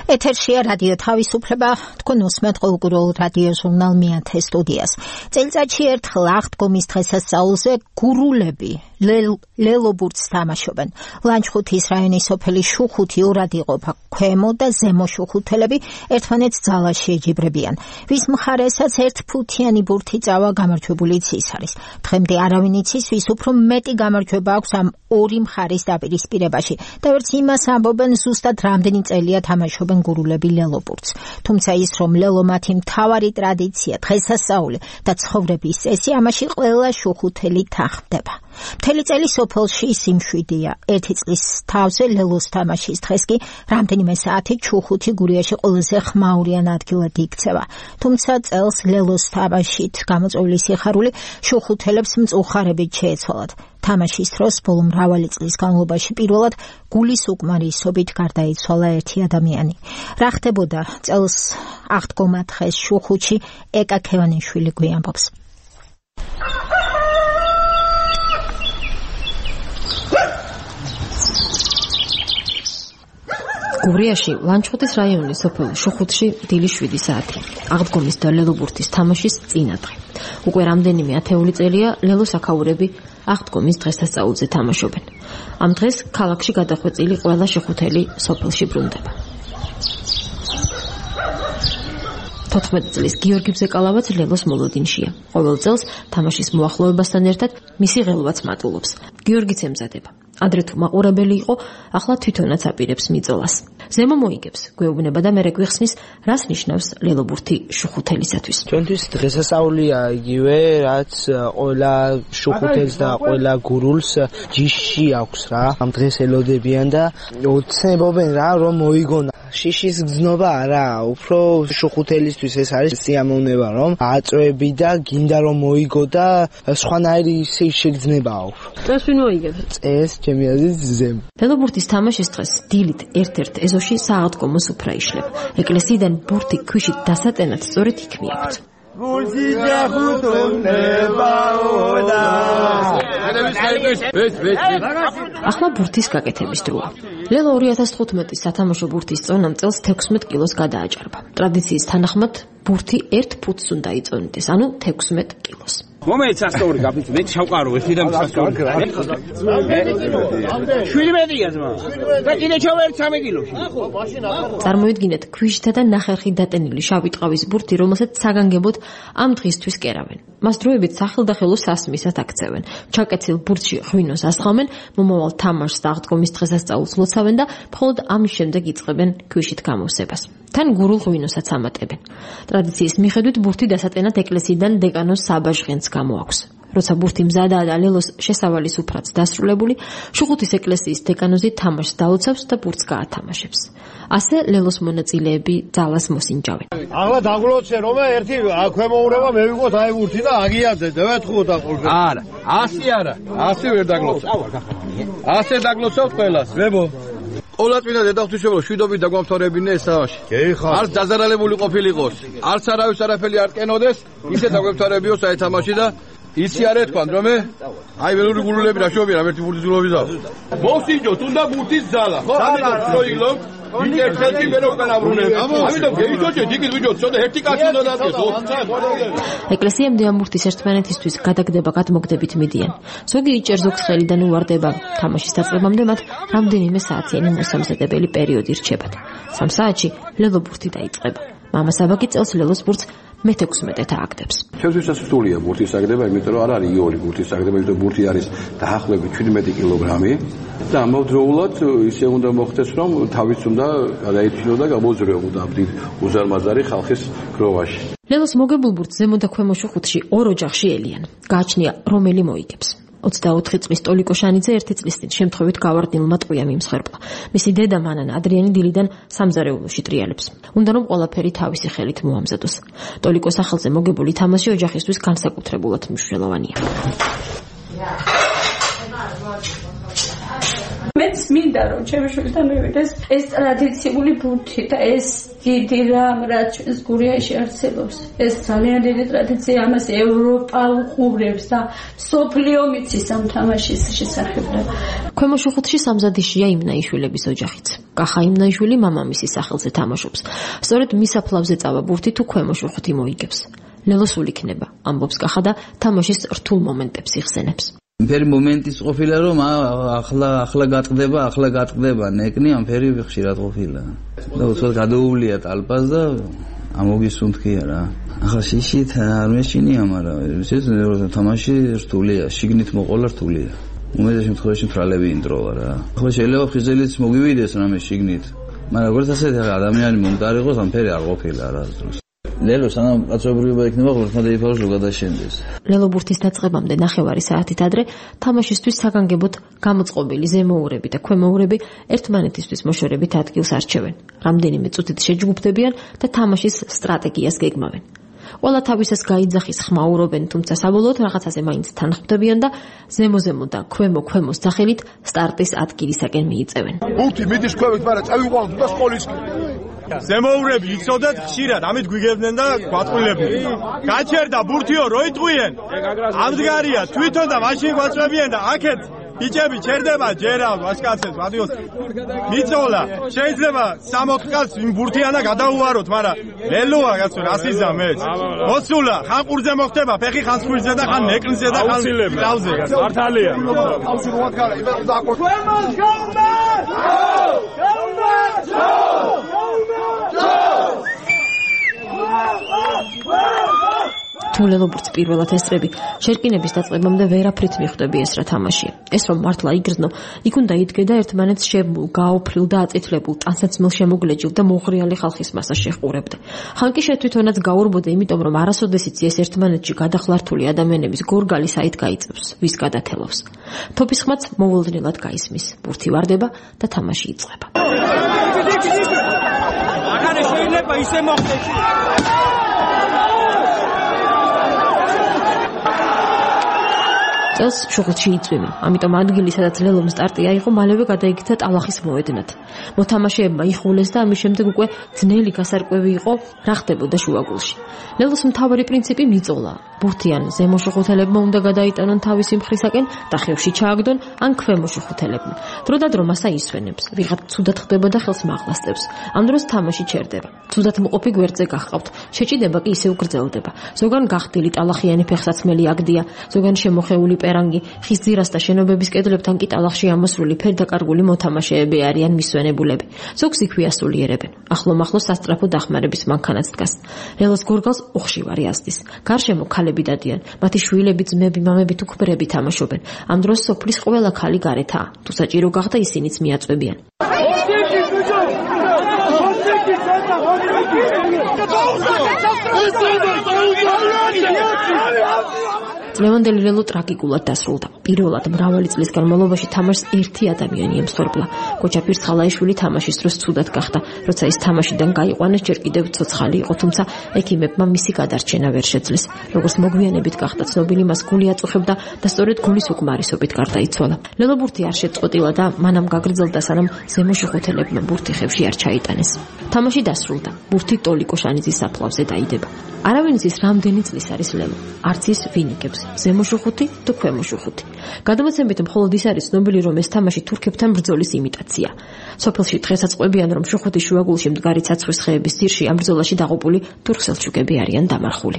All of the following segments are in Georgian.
ეთერშია რადიო თავისუფლება, თქვენ უსმენთ ყოველკვირეულ რადიო ჟურნალ მეათე სტუდიას. წელიწადში ერთხელ აღდგომის დღესასწაულზე გურულები ლელობურთს თამაშობენ. ლანჩხუთის რაიონის სოფელი შუხუთი ორად იყოფა, ქვემო და ზემო შუხუთელები ერთმანეთს ძალაში ეჯიბრებიან. ვის მხარესაც ერთფუთიანი ბურთი წავა გამარჯვებულიც ის არის. დღემდე არავინ იცის, ვის უფრო მეტი გამარჯვება აქვს ამ ორი მხარის დაპირისპირებაში და ვერც იმას ამბობენ ზუსტად რამდენი წელია თამაშობენ გურულები ლელობურთს. თუმცა ის რომ ლელო მათი მთავარი ტრადიცია, დღესასწაული და ცხოვრების წესი, ამაში ყველა შუხუთელი თანხმდება. მთელი წელი სოფელში სიმშვიდეა. ერთი წლის თავზე ლელოს თამაშის დღეს კი რამდენიმე საათი შუხუთი გურიაში ყველაზე ხმაურიან ადგილად იქცევა. თუმცა წელს ლელოს თამაშით გამოწვეული სიხარული შუხუთელებს მწუხარებით შეეცვალათ. თამაშის დროს ბოლო მრავალი წლის განმავლობაში პირველად გულის უკმარისობით გარდაიცვალა ერთი ადამიანი. რა ხდებოდა წელს აღდგომა დღეს შუხუთში, ეკა ქევანიშვილი გვიამბობს. გურიაში, ლანჩხუთის რაიონის სოფელ შუხუთში დილის 7 საათი. აღდგომის და ლელობურთის თამაშის წინადღე. უკვე რამდენიმე ათეული წელია ლელოს აქაურები აღდგომის დღესასწაულზე თამაშობენ. ამ დღეს ქალაქში გადახვეწილი ყველა შუხუთელი სოფელში ბრუნდება. 14 წლის გიორგი ბზეკალავაც ლელოს მოლოდინშია. ყოველ წელს თამაშის მოახლოებასთან ერთად მისი ღელვაც მატულობს. გიორგიც ემზადება. ადრე თუ მაყურებელი იყო, ახლა თვითონაც აპირებს მიწოლას. ზემო მოიგებს, გვეუბნება და მერე გვიხსნის, რას ნიშნავს ლელობურთი შუხუთელისათვის. ჩვენთვის დღესასწაულია იგივე, რაც ყველა შუხუთელს და ყველა გურულს ჯიში აქვს რა. ამ დღეს ელოდებიან და ოცნებობენ რა, რომ მოიგონ. შიშის გზნობა არა, უფრო შუხუთელისთვის ეს არის სიამოვნება, რომ აწვევი და გინდა რომ მოიგო და სხვანაირი შეგრძნებაა უფრო. წეს ვინ მოიგებს? წეს ჩემი აზრით ზემ. ლელობურთის თამაშის დღეს დილით ერთ-ერთ ეზოში სააღდგომო სუფრა იშლება. ეკლესიიდან ბურთი ქვიშით დასატენად სწორედ იქ მიაქვთ. ახლა ბურთის გაკეთების დროა. ლელო 2015 სათამაშო ბურთის წონამ წელს 16 კილოს გადააჭარბა. ტრადიციის თანახმად ბურთი 1 ფუტს უნდა იწონიდეს, ანუ 16 კილოს. მომეც ასწორი გაფიცი, მე ჩავყარო ერთი და ასწორი. 17-ია ძმა. და კიდე ჩავერ 3 კილოში. წარმოიდგინეთ, ქვიშითა და ნახერხი დატენილი შავი ტყავის ბურთი, რომელსაც საგანგებოდ ამ დღისთვის კერავენ. მას დროებით სახელდახელო სასმისად აქცევენ. ჩაკეცილ ბურთში ღვინოს ასხამენ, მომავალ თამაშს და აღდგომის დღესასწაულს ლოცავენ და მხოლოდ ამის შემდეგ იწყებენ ქვიშით გამოსებას. თან გურულ ღვინოსაც ამატებენ. ტრადიციის მიხედვით ბურთი დასატენად ეკლესიიდან დეკანოს საბაჟღენს გამოაქვს. როცა ბურთი მზადაა და ლელოს შესავალი სუფრაც დასრულებული, შუხუთის ეკლესიის დეკანოზი თამაშს დაუცავს და ბურთს გაათამაშებს. ასე ლელოს მონაწილეები ძალას მოსინჯავენ. ახლა დაგლოცე რომ ერთი ქვემოურება მევიღოთ აი ბურთი და აგიაძე და ვეთხოვოთ აყოლბე. არა, ასე არა, ასე ვერ დაგლოცე. ასე დაგლოცავთ ყველას, ვებო. ყოვლადწმინდა დედაღვთისმშობლო შვიდობით დაგვამთავრებინე ეს თამაში. არც დაზარალებული ყოფილიყოს, არც არავის არაფერი არ კენოდეს, ისე დაგვემთავრებიოს აი თამაში და ისი არ ეთქვან რომ აი ველური გურულები რა შობია ერთი ბურთის გულობისა. მოსინჯოთ, უნდა ბურთის ძალა, ხო? ამიტომ პროიგლობ ვინერ ხელში ვერ უკანაბრუნებ. ამიტომ გეიჩოჩეთ, იქით ვიჯოთ, ცოტა ერთი კაცი უნდა დადგეს. ეკლესიამდე ამ ბურთის ერთმანეთისთვის გადაგდება გადმოგდებით მიდიან. ზოგი იჭერ ზოგს ხელიდან უვარდება. თამაშის დაწყებამდე მათ რამდენიმე საათიანი მოსამზადებელი პერიოდი რჩებათ. 3 საათში ლელო ბურთი დაიწყება. მამა საბაკი წელს ლელოს ბურთს მე-16 ააგდებს. ჩვენთვის სასწულია ბურთის აგდება, იმიტომ რომ არ არის იოლი ბურთის აგდება, იმიტომ ბურთი არის დაახლოებით 17 კილოგრამი და ამავდროულად ისე უნდა მოხდეს, რომ თავის უნდა გადაიჭირო და გამოძრეო და უზარმაზარი ხალხის გროვაში. ლელოს მოგებულ ბურთს ზემო და ქვემო შუხუთში ორ ოჯახში ელიან. გააჩნია რომელი მოიგებს. 24 წლის ტოლიკო შანიძე ერთი წლის წინ შემთხვევით გავარდნილმა ტყვია მიმსხერპლა. მისი დედა მანანა ადრიანი დილიდან სამზარეულოში ტრიალებს. უნდა რომ ყველაფერი თავისი ხელით მოამზადოს. ტოლიკო სახელზე მოგებული თამაში ოჯახისთვის განსაკუთრებულად მნიშვნელოვანია. მეც მინდა რომ ჩემი შვილთან მივიდეს ეს ტრადიციული ბურთი და ეს დიდი რამ რაც ჩვენს გურიაში არსებობს. ეს ძალიან დიდი ტრადიცია, ამას ევროპა უყურებს და მსოფლიო მიცის ამ თამაშის შესახებ. ქვემო შუხუთში სამზადიშია იმნაიშვილების ოჯახიც. კახა იმნაიშვილი მამამისის სახელზე თამაშობს. სწორედ მის აფლავზე წავა ბურთი თუ ქვემო შუხუთი მოიგებს. ლელოსული იქნება, ამბობს კახა და თამაშის რთულ მომენტებს იხსენებს. Ამფერი მომენტის ყოფილა რომ ახლა გატყდება ნეკნი ამფერი ხშირად ყოფილა. და უცბად გადაუვლია ტალპას და ამოგისუნთქია რა. ახლა შიშით არ მეშინია, მაგრამ ეს თამაში რთულია, შიგნით მოყოლა რთულია. უმეტეს შემთხვევაში თრალები ინტროვა რა. ახლა შეიძლება ფიზელიც მოგივიდეს რამე შიგნით, მაგრამ როგორც ასეთი ადამიანი მომდარიყოს ამფერი არ ყოფილა რა დროს. ლელო სანამ აწევრობა იქნება ღმერთმა დაიფაროს რომ გადაშენდეს. ლელო ბურთის დაწყებამდე ნახევარი საათით ადრე თამაშისთვის საგანგებოდ გამოწყობილი ზემოურები და ქვემოურები ერთმანეთისთვის მოშორებით ადგილს არჩევენ. რამდენიმე წუთით შეჯგუფდებიან და თამაშის სტრატეგიას გეგმავენ. ყველა თავისას გაიძახის ხმაურობენ, თუმცა საბოლოოდ რაღაცაზე მაინც თანხმდებიან და ზემო და ქვემოს სახელით სტარტის ადგილისაკენ მიიწევენ. ბურთი მიდის ქვევით, მაგრამ წავიყვანოთ და სკოლისკენ. ზემოურები იცოდეთ ხშირად, ამით გვიგებდნენ და გვატყვილებდნენ. გაჩერდა ბურთიო, რო იტყვიენ. ამდგარია თვითონ და მაშინ გვაწვევიან და აქეთ ბიჭები ჩერდება ჯერა ვაშკაცებს, მადიოს. მიწოლა, შეიძლება 60 კაცს იმ ბურთიანა გადაუვაროთ, მაგრამ ლელოა კაცო, რასიზა მეც. მოსულა, ხან ყურზე მოხდება, ფეხი ხან სხვილზე და ხან ნეკნზე და ხან ყავზე. მართალია. თუ ლელო ბურთს პირველად ესწრები, შერკინების დაწყებამდე ვერაფრით მიხვდები ეს რა თამაშია. ეს რომ მართლა იგრძნო, იქ უნდა იდგე და ერთმანეთს შემულ, გაოფრილ და აწითლებულ, ტანსაცმელ შემოგლეჯილ და მოღრიალი ხალხის მასას შეჰყურებდე. ხან კი შეთვითონაც გაურბოდე, იმიტომ რომ არასოდეს იცი ეს ერთმანეთში გადახლართული ადამიანების გორგალი საით გაიწევს, ვის გადათელავს. თოფის ხმაც მოულოდნელად გაისმის, ბურთი ვარდება და თამაში იწყება. აღარ შეიძლება ისე მოხდეს. წელს შუხუთში იწვიმა, ამიტომ ადგილი, სადაც ლელომ სტარტი აიღო, მალევე გადაიქცა ტალახის მოედნად. მოთამაშეებმა იხულეს და ამის შემდეგ უკვე ძნელი გასარკვევი იყო, რა ხდებოდა შუაგულში. ლელოს მთავარი პრინციპი მიწოლა. ბურთიან ზემო შუხუთელებმა უნდა გადაიტანონ თავისი მხრისაკენ და ხევში ჩააგდონ, ან ქვემო შუხუთელებმა. დროდადრო მასა ისვენებს, ვიღაც ცუდად ხდება და ხელს მაღლასწევს. ამ დროს თამაში ჩერდება. ცუდად მყოფი გვერდზე გაჰყავთ, შეჭიდება კი ისევ გრძელდება. ზოგან გახდილი ტალახიანი ფეხსაცმელი აგდია, ზოგან შემოხეული პერანგი, ხის ძირას და შენობების კედლებთან კი ტალახში ამოსრული ფერდაკარგული მოთამაშეები არიან მისვენებულები. ზოგს იქვე ასულიერებენ. ახლო-მახლო სასწრაფო დახმარების მანქანაც დგას. ლელოს გორგალს უხშივარი ასდის. გარშემო ქალები დადიან, მათი შვილები, ძმები, მამები თუ ქმრები თამაშობენ. ამ დროს სოფლის ყველა ქალი გარეთაა. თუ საჭირო გახდა ისინიც მიაწვევიან. წლევანდელი ლელო ტრაგიკულად დასრულდა. პირველად მრავალი წლის განმავლობაში თამაშს ერთი ადამიანი ემსხვერპლა. კოჩა ფირცხალაიშვილი თამაშის დროს ცუდად გახდა. როცა ის თამაშიდან გაიყვანეს, ჯერ კიდევ ცოცხალი იყო, თუმცა ექიმებმა მისი გადარჩენა ვერ შეძლეს. როგორც მოგვიანებით გახდა ცნობილი, მას გული აწუხებდა და სწორედ გულის უკმარისობით გარდაიცვალა. ლელო ბურთი არ შეწყვეტილა და მანამ გაგრძელდა, სანამ ზემო შუხუთელებმა ბურთი ხევში არ ჩაიტანეს. თამაში დასრულდა. ბურთი ტოლიკო შანიძის საფლავზე დაიდება. არავინ იცის რამდენი წლის არის ლელო. არც ის ვინ იგებს. ზემო შუხუთი თუ ქვემო შუხუთი. გადამოცემით მხოლოდ ის არის ცნობილი, რომ ეს თამაში თურქებთან ბრძოლის იმიტაცია. სოფელში დღესაც ყვებიან, რომ შუხუთის შუაგულში მდგარი ცაცხვრის ხეების ძირში ამ ბრძოლაში დაღუპული თურქ-სელჩუკები არიან დამარხული.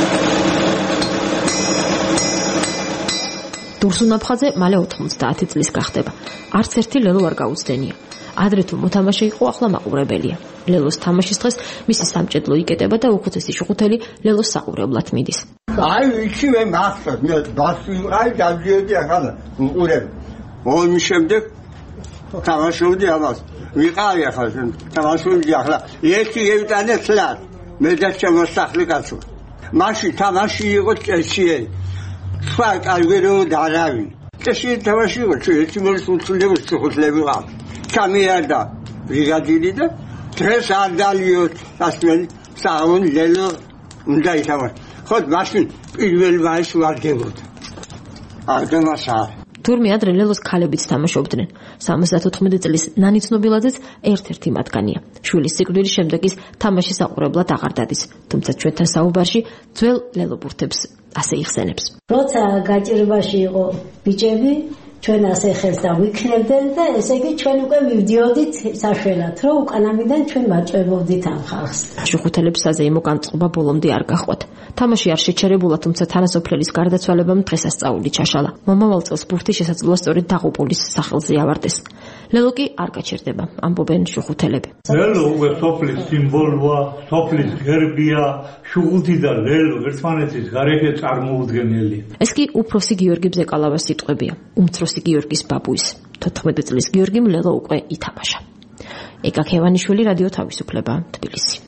დურსუნაფხაძე მალე 90 წლის გახდება. არც ერთი ლელო არ გაუცდენია. ადრე თუ მოთამაშე იყო, ახლა მაყურებელია. ლელოს თამაშის დღეს მისი სამჭედლო იკეტება და უხუცესი შუხუთელი ლელოს საყურებლად მიდის. აი ვიცი მე მახსოვს, მე დასვიყავი დავიედი ახლა უყურებ. ორი შემდეგ თამაშობდი ამას. ვიყავი ახლა თამაშობდი ახლა. ერთი ევტანე სლად. მე და შემოსახლე კაცო. მაშინ თამაში იყო წესიერი. სხვა კარგერო დარავი. წესიერი თამაში იყო, ერთი მოსულები შუხუთლები ვიყავ. ჩამიარდა ბრიგადირი და დღეს არ დალიოთ ასმენ საუნ ლელო უნდა ითამაშო. ხო მაშინ პირველ მაისს ვარდებოდა. აღდამასა. თურმე ადრე ლელოს ქალებიც თამაშობდნენ. 74 წლის ნანი ცნობილაძეც ერთ-ერთი მათგანია. შვილის სიკვდილის შემდეგ ის თამაშის საყურებლად აღარ დადის. თუმცა ჩვენთან საუბარში ძველ ლელო ბურთებს ასე იხსენებს. როცა გაჭირებაში იყო ბიჭები, ჩვენ ასე ხელს დავიქნებდნენ და ესე იგი ჩვენ უკვე მივდიოდით საშველად, რომ უკანამიდან ჩვენ ვაჭრებოდით ამ ხალხს. შუხუთელებს საზეიმო განწყობა ბოლომდე არ გახვათ. თამაში არ შეჩერებულა, თუმცა თანასოფლელის გარდაცვალებამ დღესასწაული ჩაშალა. მომავალ წელს ბურთი შესაძლოა სწორედ დაღუპულის სახელზე ავარდეს. ლელო კი არ გაჩერდება, ამბობენ შუხუთელები. ლელო უკვე სოფლის სიმბოლოა, სოფლის გერბია, შუღუთი და ლელო ერთმანეთის გარეშე წარმოუდგენელი. ეს კი უფროსი გიორგი ბზეკალავას სიტყვებია, უმცროსი გიორგის ბაბუის. 14 წლის გიორგიმ ლელო უკვე ითამაშა. ეკა ქევანიშვილი, რადიო თავისუფლება, თბილისი.